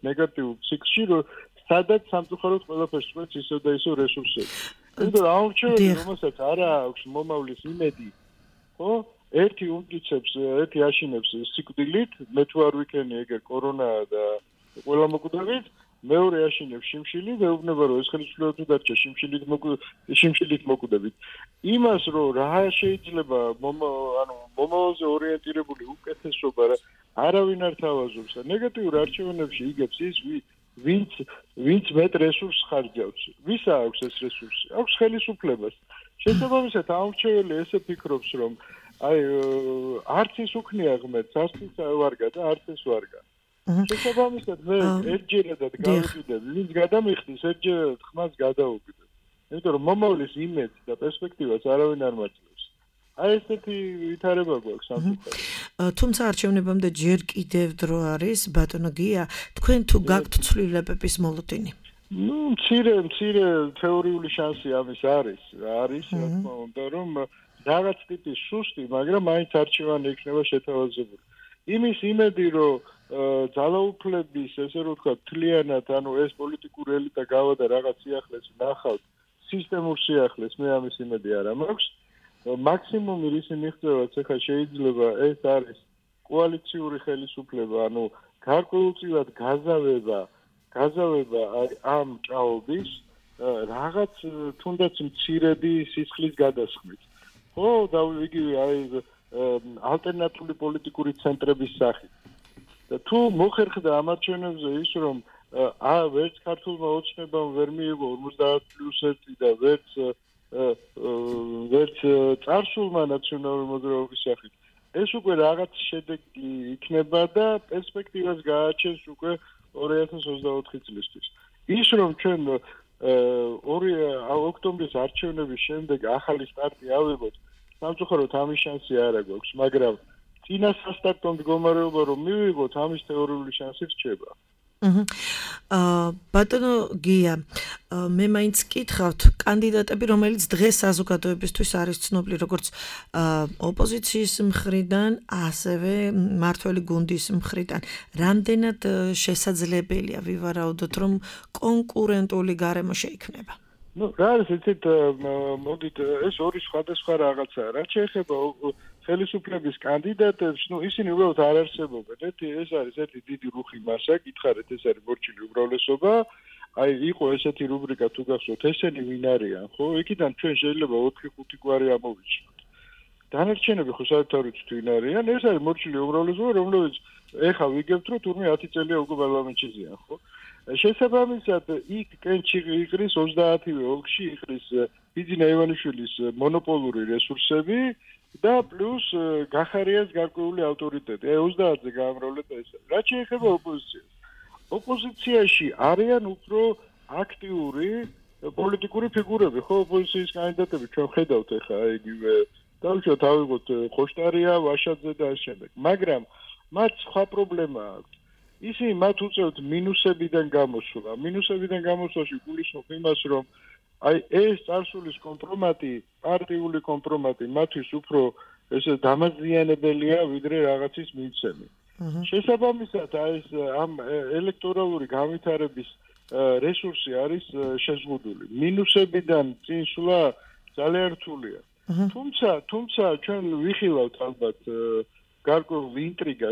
სადაც სამწუხაროდ ყველაფერს წვეთს ისევ და ისევ რესურსები. იმიტომ რომ აუმჩეველი, რომელსაც არ აქვს მომავლის იმედი, ხო? ერთი უმტკიცებს, ერთი აშინებს სიკვდილით, მე თუ არ ვიქენი ეგერ კორონაა და ყველა მოკვდებით, მეორე აშინებს შიმშილი, მეუბნება რომ ეს ხელისუფლება თუ დარჩა შიმშილით მოკვდებით. იმას რომ რა შეიძლება მომავალზე ორიენტირებული უკეთესობა არავინ არ თავაზობს და ნეგატიურ არჩევნებში იგებს ის ვინც მეტ რესურსს ხარჯავს. ვისა აქვს ეს რესურსი? აქვს ხელისუფლებას. შესაბამისად აუმრჩეველი ესე ფიქრობს რომ არც ის უქნია ღმერთს, არც ის ვარგა და არც ეს ვარგა. შესაბამისად მე ერთჯერადად გავიყიდებ, ვინც გადამიხდის, ერთჯერადად ხმას გადაუგდებ. იმიტომ რომ მომავლის იმედს და პერსპექტივას არავინ არ მაძლევს. ესეთი ვითარება გვაქვს სამწუხაროდ. თუმცა არჩევნებამდე ჯერ კიდევ დრო არის, ბატონო გია, თქვენ თუ გაქვთ ცვლილებების მოლოდინი? მცირე თეორიული შანსი ამის არის, რა თქმა უნდა, რომ რაღაც ტიპის სუსტი, მაგრამ მაინც არჩევანი იქნება შეთავაზებული. იმის იმედი, რომ ძალაუფლების, ესე რომ ვთქვათ, თლიანად, ეს პოლიტიკური ელიტა გავადა რაღაც სიახლეს, ნახავთ სისტემურ სიახლეს, მე ამის იმედი არ მაქვს. მაქსიმუმი რისი მიღწევაც ახლა შეიძლება ეს არის კოალიციური ხელისუფლება, გარკვეულწილად გაზავება ამ ჭაობის რაღაც თუნდაც მცირედი სისხლის გადასხმით. ხო, და იგივე ალტერნატიული პოლიტიკური ცენტრების სახით. და თუ მოხერხდა ამ არჩევნებზე ის რომ ვერც ქართულმა ოცნებამ ვერ მიიღო 50+1 და ვერც წარსულმა ნაციონალური მოძრაობის სახით, ეს უკვე რაღაც შედეგი იქნება და პერსპექტივას გააჩენს უკვე 2024 წლისთვის. ის რომ ჩვენ 2 ოქტომბრის არჩევნების შემდეგ ახალი სტარტი ავიღოთ, სამწუხაროდ ამის შანსი არ აქვს, მაგრამ წინა სასტარტო მდგომარეობა რომ მივიღოთ, ამის თეორიული შანსი რჩება. ბატონო გია, მე მაინც კითხავთ, კანდიდატები, რომელიც დღეს საზოგადოებისთვის არის ცნობილი როგორც ოპოზიციის მხრიდან, ასევე მმართველი გუნდის მხრიდან, რამდენად შესაძლებელია ვივარაუდოთ, რომ კონკურენტული გარემო შეიქმნება? რა არის ესეთ მოდით ეს ორი სხვადასხვა რაღაცაა. რაც შეეხება ხელისუფლების კანდიდატებს, ისინი უბრალოდ არ არსებობენ. ეს არის ერთი დიდი რუხი მასა, გითხარით, ეს არის მორჩილი უმრავლესობა. იყო ესეთი რუბრიკა თუ გახსოვთ, ესენი ვინ არიან, ხო? იქიდან ჩვენ შეიძლება 4-5 გვარი ამოვიჩინოთ. დანარჩენები ხო საერთოდ ვიცით ვინ არიან? ეს არის მორჩილი უმრავლესობა, რომლებიც ეხა ვიგებთ, რომ თურმე 10 წელია უკვე პარლამენტში ზიან, ხო? შესაბამისად იქ კენჭი იყრის 30-ვე ოლქში იყრის ბიძინა ივანიშვილის მონოპოლური რესურსები და პლუს გახარიას გარკვეული ავტორიტეტი. 30-ზე გაამრავლეთ ეს. რაც შეეხება ოპოზიციას. ოპოზიციაში არიან უფრო აქტიური პოლიტიკური ფიგურები, ხო, ოპოზიციის კანდიდატები ჩვენ ხედავთ ახლა იგივე დავუშვათ ავიღოთ ხოშტარია, ვაშაძე და ამ შემდეგ. მაგრამ მათ სხვა პრობლემა აქვს. ისინი მათ უწევთ მინუსებიდან გამოსვლა. მინუსებიდან გამოსვლაში გულისხმობ იმას, რომ აი ეს წარსულის კომპრომატი, პარტიული კომპრომატი მათთვის უფრო ესე დამაზიანებელია, ვიდრე რაღაცის მიცემი. შესაბამისად, აი ეს ამ ელექტორალური განვითარების რესურსი არის შეზღუდული. მინუსებიდან წინსვლა ძალიან რთულია. თუმცა ჩვენ ვიხილავთ ალბათ გარკვეულ ინტრიგას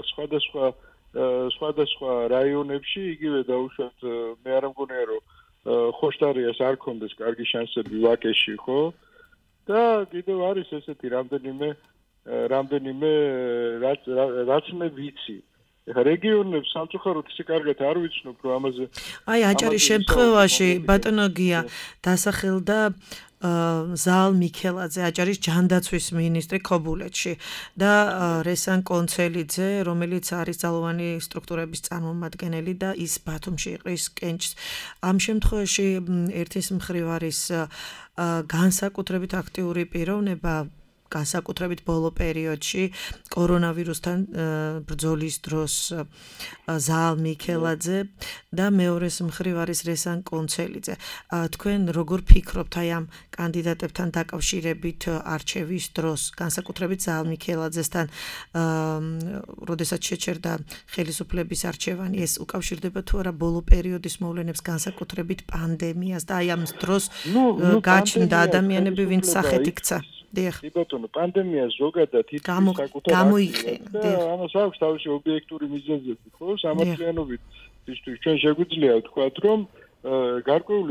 სხვადასხვა რაიონებში, იგივე დაუშვათ მე არ მგონია რომ ხოშტარიას არ ქონდეს კარგი შანსები ვაკეში, ხო? და კიდევ არის ესეთი რამდენიმე რაც მე ვიცი. ეხა რეგიონებს სამწუხაროდ ისე კარგად არ ვიცნობ, რომ ამაზე აი აჭარის შემთხვევაში ბატონო გია დასახელდა ზალ მიქელაძე აჭარის ჯანდაცვის მინისტრი ქობულეთში და რესან კონცელიძე, რომელიც არის ძალოვანი სტრუქტურების წარმომადგენელი და ის ბათუმში იყრის კენჭს. ამ შემთხვევაში ერთის მხრივ არის განსაკუთრებით აქტიური პიროვნება განსაკუთრებით ბოლო პერიოდში კორონავირუსთან ბრძოლის დროს ზალ მიქელაძე და მეორეს მხრივ არის რესან კონცელიძე. თქვენ როგორ ფიქრობთ აი ამ კანდიდატებთან დაკავშირებით არჩევის დროს, განსაკუთრებით ზალ მიქელაძესთან, როდესაც შეჩერდა ხელისუფლების არჩევანი, ეს უკავშირდება თუ არა ბოლო პერიოდის მოვლენებს, განსაკუთრებით პანდემიას და აი ამ დროს გაჩნდა ადამიანები, ვინც სახეთ იქცა. კი ბატონო, პანდემია ზოგადად გამოიყენა და ამას აქვს თავისი ობიექტური მიზეზები, ხო? სამართლიანობით ჩვენ შეგვიძლია ვთქვათ, რომ გარკვეული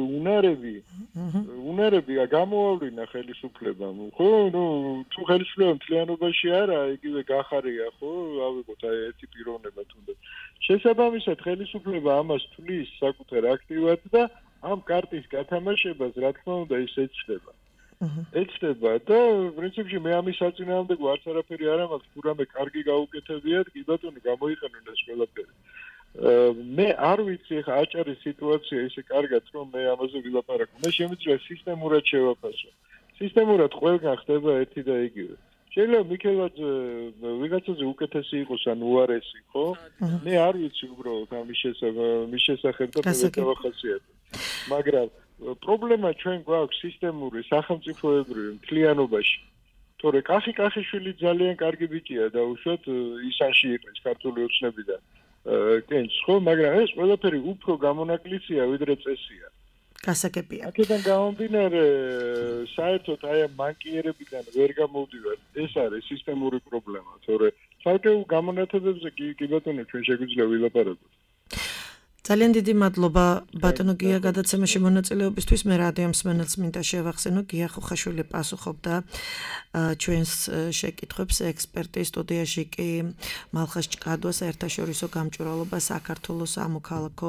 უნარები გამოავლინა ხელისუფლებამ, ხო? თუ ხელისუფლება მთლიანობაში არა, იგივე გახარია, ხო? ავიღოთ აი ერთი პიროვნება თუნდაც. შესაბამისად ხელისუფლება ამას თulis საკუთარ აქტივად და ამ კარტის გათამაშებას რა თქმა უნდა ის ეცდება. ეცდება და პრინციპში მე ამის საწინააღმდეგო არც არაფერი არ მაქვს, თუ რამე კარგი გაუკეთებიათ, კი ბატონო გამოიყენონ ეს ყველაფერი. მე არ ვიცი ხა აჭარის სიტუაცია ისე კარგად რომ მე ამაზე ვილაპარაკო. მე შემიძლია სისტემურად შევაფასო. სისტემურად ყველგან ხდება ერთი და იგივე. შეიძლება მიქელაძე ვიღაცაზე უკეთესი იყოს ან უარესი, ხო? მე არ ვიცი უბრალოდ ამის შესახებ და მე დავახასიათებ. მაგრამ პრობლემა ჩვენ გვაქვს სისტემური სახელმწიფოებრივი მთლიანობაში. თორე კახიშვილი ძალიან კარგი ბიჭია და უშუალოდ ისანში იყრის ქართული ოცნებიდან კენჭს, ხო, მაგრამ ეს ყველაფერი უფრო გამონაკლისია ვიდრე წესია. გასაგებია. აქედან გამომდინარე, საერთოდ აი ამ მანკიერებიდან ვერ გამოვდივარ. ეს არის სისტემური პრობლემა, თორე ცალკეულ გამონათებებზე კი ბატონო ჩვენ შეგვიძლია ვილაპარაკოთ. ძალიან დიდი მადლობა ბატონო გია გადაცემაში მონაწილეობისთვის. მე რადიო მსმენელს მინდა შევახსენო, გია ხუხაშვილი პასუხობდა ჩვენს შეკითხვებს. ექსპერტი სტუდიაში კი მალხაზ ჭკადვა, საერთაშორისო გამჭვირვალობა საქართველოს სამოქალაქო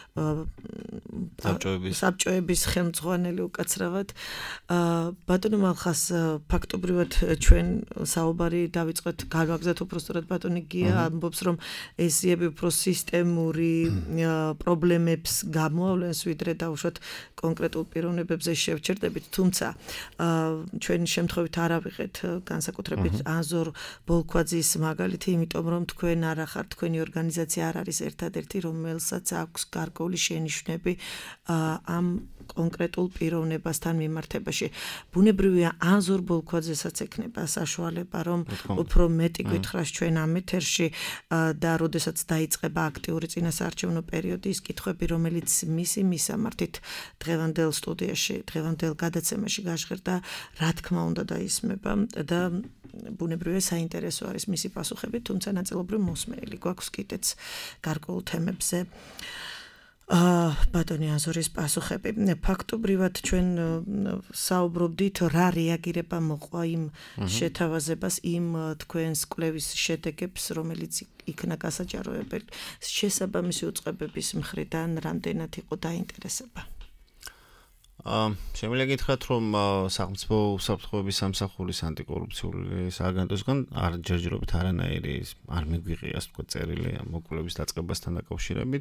საბჭოების ხელმძღვანელი უკაცრავად. ბატონო მალხაზ, ფაქტობრივად ჩვენ საუბარი დავიწყეთ, გავაგზავნეთ უბრალოდ ბატონი გია ამბობს, რომ ესიები უფრო სისტემური პრობლემებს გამოავლენს, ვიდრე დავუშვათ კონკრეტულ პიროვნებებზე შევჩერდებით, თუმცა ჩვენ შემთხვევით არ ავიღეთ განსაკუთრებით ანზორ ბოლქვაძის მაგალითი, იმიტომ რომ თქვენ არ ახართ, თქვენი ორგანიზაცია არ არის ერთადერთი, რომელსაც აქვს გარკვეული შენიშვნები ამ კონკრეტულ პიროვნებასთან მიმართებაში. ბუნებრივია ანზორ ბოლქვაძესაც ექნება საშუალება, რომ უფრო მეტი გითხრას ჩვენ ამ ეთერში და როდესაც დაიწყება აქტიური წინასაარჩევნო პერიოდი, ის კითხვები, რომელიც მისი მისამართით დღევანდელ სტუდიაში, დღევანდელ გადაცემაში გაჟღერდა, რა თქმა უნდა დაისმება და ბუნებრივია საინტერესო არის მისი პასუხები, თუმცა ნაწილობრივ მოსმენილი გვაქვს კიდეც გარკვეულ თემებზე ბატონი აზორის პასუხები. ფაქტობრივად ჩვენ საუბრობდით რა რეაგირება მოყვა იმ შეთავაზებას, იმ თქვენს კვლევის შედეგებს, რომელიც იქნა გასაჯაროებელი. შესაბამისი უწყებების მხრიდან რამდენად იყო დაინტერესება? შემიძლია გითხრათ, რომ სახელმწიფო უსაფრთხოების სამსახურის ანტიკორუფციული სააგენტოსგან არ ჯერჯერობით არანაირი არ მიგვიღია, ასე ვთქვათ, წერილი მოკვლევის დაწყებასთან დაკავშირებით.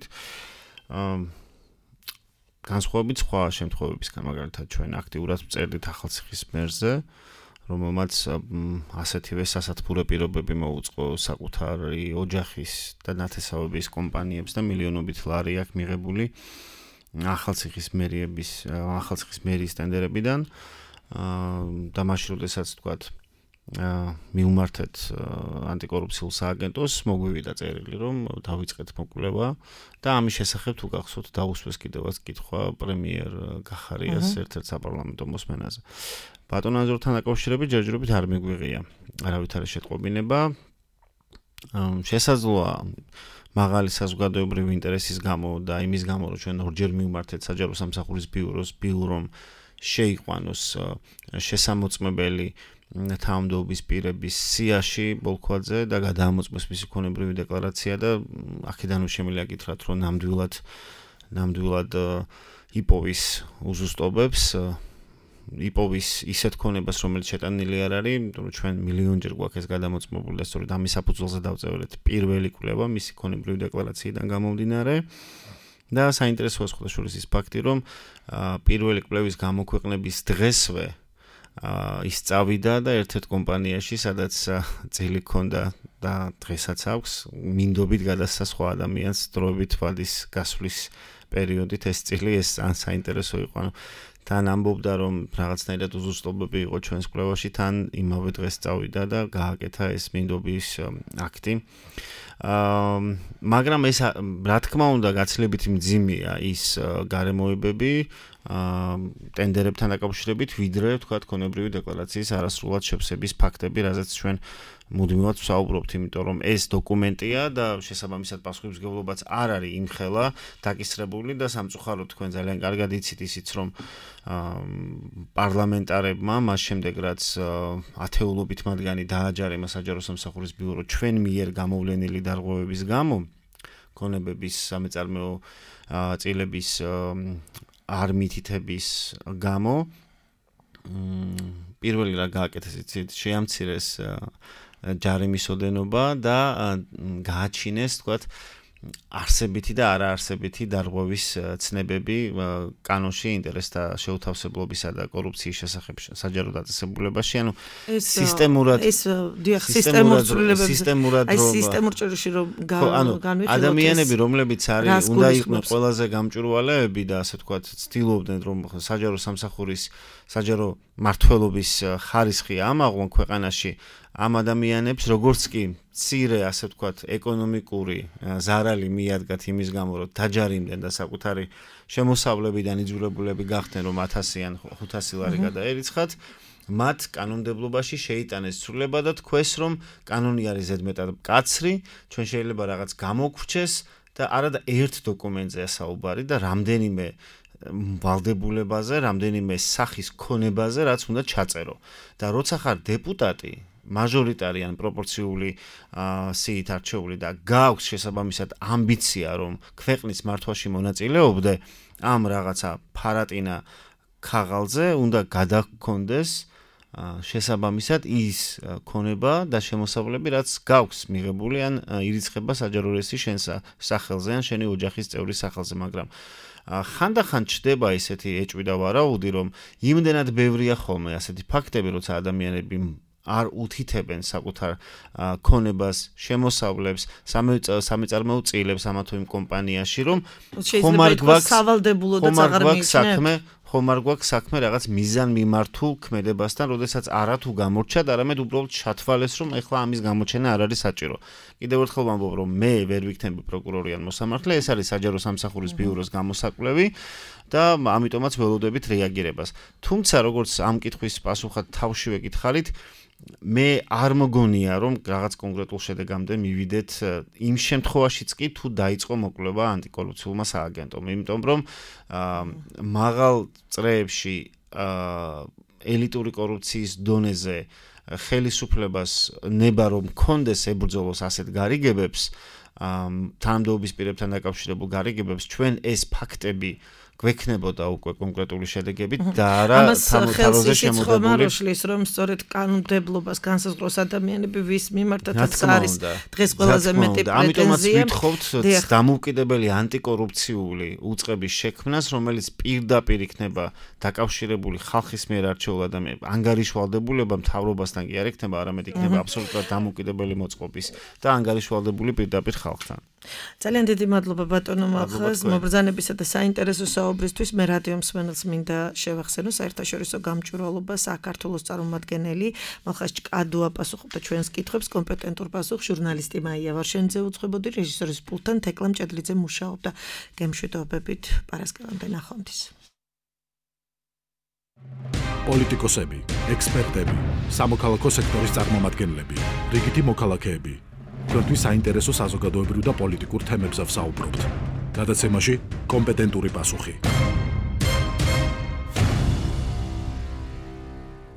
განსხვავებით სხვა შემთხვევებისგან, მაგალითად ჩვენ აქტიურად ვწერდით ახალციხის მერზე, რომელმაც ასეთივე სასათბურე პირობები მოუწყო საკუთარი ოჯახის და ნათესავების კომპანიებს და მილიონობით ლარი აქვს მიღებული ახალციხის მერის ტენდერებიდან და მაშინ როდესაც ვთქვათ მიუმართეთ ანტიკორუფციულ სააგენტოს, მოგვივიდა წერილი, რომ დავიწყეთ მოკვლევა და ამის შესახებ თუ გახსოვთ დაუსვეს კიდევაც კითხვა პრემიერ გახარიას ერთ-ერთ საპარლამენტო მოსმენაზე. ბატონ აზორთან დაკავშირებით ჯერჯერობით არ მიგვიღია არავითარი შეტყობინება. შესაძლოა მაღალი საზოგადოებრივი ინტერესის გამო და იმის გამო, რომ ჩვენ ორჯერ მივმართეთ საჯარო სამსახურის ბიურომ შეიყვანოს შესამოწმებელი თავმჯდომარის პირების სიაში ბოლქვაძე და გადაამოწმოს მისი ქონებრივი დეკლარაცია და აქედანვე შემიძლია გითხრათ, რომ ნამდვილად იპოვის უზუსტობებს იპოვის ისეთ ქონებას, რომელიც შეტანილი არ არის, რომ ჩვენ მილიონჯერ გვაქვს ეს გადამოწმებული და სწორედ ამის საფუძველზე დავწერეთ პირველი კვლევა მისი ქონებრივი დეკლარაციიდან გამომდინარე. და საინტერესოა სხვადასხვა ის ფაქტი, რომ პირველი კვლევის გამოქვეყნების დღესვე ის წავიდა და ერთ-ერთ კომპანიაში, სადაც წილი ჰქონდა და დღესაც აქვს, მინდობით გადასცა სხვა ადამიანს დროებით ვადის გასვლის პერიოდით ეს წილი ეს ან საინტერესო იყო. თან ამბობდა, რომ რაღაცნაირად უზუსტობები იყო ჩვენს კვლევაში, თან იმავე დღეს წავიდა და გააკეთა ეს მინდობის აქტი. მაგრამ ეს რა თქმა უნდა გაცილებით მძიმეა ის გარემოებები ტენდერებთან დაკავშირებით, ვიდრე თქვათ ქონებრივი დეკლარაციის არასრულად შევსების ფაქტები, რაზეც ჩვენ მუდმივად ვსაუბრობთ, იმიტომ რომ ეს დოკუმენტია და შესაბამისად პასუხისმგებლობაც არ არის იმხელა დაკისრებული და სამწუხაროდ თქვენ ძალიან კარგად იცით ისიც, რომ პარლამენტარებმა მას შემდეგ რაც ათეულობით მათგანი დააჯარიმა საჯარო სამსახურის ბიურო ჩვენ მიერ გამოვლენილი დარღვევების გამო, ქონებების სამეწარმეო წილების არ მითითების გამო პირველი რა გააკეთეს იცით, შეამცირეს ჯარიმის ოდენობა და გააჩინეს, თქვათ, არსებითი და არაარსებითი დარღვევის ცნებები კანონში ინტერესთა შეუთავსებლობისა და კორუფციის შესახებ საჯარო დაწესებულებაში, ანუ სისტემურად სისტემურ ჭრილში რომ განვიხილოთ ადამიანები, რომლებიც არის უნდა იყვნენ ყველაზე გამჭვირვალეები და ასე ვთქვათ, ცდილობდნენ რომ საჯარო სამსახურის საჯარო მართლობის ხარისხი ამაღლონ ქვეყანაში ამ ადამიანებს როგორც კი მცირე ასე ვთქვათ ეკონომიკური ზარალი მიადგათ იმის გამო რომ დაჯარიმდნენ და საკუთარი შემოსავლებიდან იძულებულები გახდნენ რომ 1000 ან 500 ლარი გადაერიცხათ მათ კანონმდებლობაში შეიტანეს ცვლილება და თქვეს რომ კანონი არის ზედმეტად მკაცრი ჩვენ შეიძლება რაღაც გამოგვრჩეს და არადა ერთ დოკუმენტზეა საუბარი და რამდენიმე ვალდებულებაზე, რამდენიმე სახის ქონებაზე, რაც უნდა ჩაწერო. და როცა ხარ დეპუტატი, მაჟორიტარი ან პროპორციული სიით არჩეული და გაქვს შესაბამისად ამბიცია, რომ ქვეყნის მართვაში მონაწილეობდე, ამ რაღაცა ფარატინა ქაღალზე უნდა გადაგქონდეს შესაბამისად ის ქონება და შემოსავლები, რაც გაქვს მიღებული ან ირიცხება საჯარო რეესტრის შენ სახელზე ან შენი ოჯახის წევრის სახელზე, მაგრამ ხანდახან ჩდება ესეთი ეჭვი და ვარაუდი, რომ იმდენად ბევრია ხოლმე ასეთი ფაქტები, როცა ადამიანები არ უთითებენ საკუთარ ქონებას, შემოსავლებს, სამეწარმეო წილებს ამა თუ იმ კომპანიაში, რომ ხომ არ გვაქვს სავალდებულო და აღარ მიიჩნევთ. ხომ არ გვაქვს საქმე რაღაც მიზან მიმართულ ქმედებასთან, როდესაც არა თუ გამორჩათ, არამედ უბრალოდ ჩათვალეს, რომ ეხლა ამის გამოჩენა არ არის საჭირო. კიდევ ერთხელ ვამბობ, რომ მე ვერ ვიქნები პროკურორი ან მოსამართლე, ეს არის საჯარო სამსახურის ბიუროს გამოსაკვლევი და ამიტომაც ველოდებით რეაგირებას. თუმცა, როგორც ამ კითხვის პასუხად თავშივე გითხარით, მე არ მგონია რომ რაღაც კონკრეტულ შედეგამდე მივიდეთ იმ შემთხვევაშიც კი თუ დაიწყო მოკვლევა ანტიკორუფციულმა სააგენტომ, იმიტომ რომ მაღალ წრეებში ელიტური კორუფციის დონეზე ხელისუფლებას ნება რომ კონდეს ებრძოლოს ასეთ გარიგებებს, თანამდებობის პირებთან დაკავშირებულ გარიგებებს, ჩვენ ეს ფაქტები გვექნებოდა უკვე კონკრეტული შედეგებით და არა თამოთაროზე შემოდებული როშლის რომ სწორედ კანონმდებლობას განსაზღვროს ადამიანები ვის მიმართაც არის დღეს ყველაზე მეტი პრეტენზია. ამიტომაც ვითხოვთ დამოუკიდებელი ანტიკორუფციული უწყების შექმნას, რომელიც პირდაპირ იქნება დაკავშირებული ხალხის მიერ არჩეულ ადამიანებთან, ანგარიშვალდებულება მთავრობასთან კი არ იქნება, არამედ იქნება აბსოლუტურად დამოუკიდებელი მოწყობის და ანგარიშვალდებული პირდაპირ ხალხთან. ძალიან დიდი მადლობა ბატონო მალხაზ მობრძანებისა და საინტერესო საუბრისთვის. მე რადიო მსმენელს მინდა შევახსენო საერთაშორისო გამჭვირვალობა საქართველოს წარმომადგენელი მალხაზ ჭკადო აპასუხებდა ჩვენს კითხვებს, კომპეტენტურ პასუხს ჟურნალისტი მაია ვარშენიძე უძღვებოდი, რეჟისორის პულტთან თეკლა მჭედლიძე მუშაობდა. გემშვიდობებით პარასკევამდე ნახვამდის. პოლიტიკოსები, ექსპერტები, სამოქალაქო სექტორის წარმომადგენლები, რიგითი მოქალაქეები თქვენთვის საინტერესო საზოგადოებრივ და პოლიტიკურ თემებზე ვსაუბრობთ. გადაცემაში კომპეტენტური პასუხი.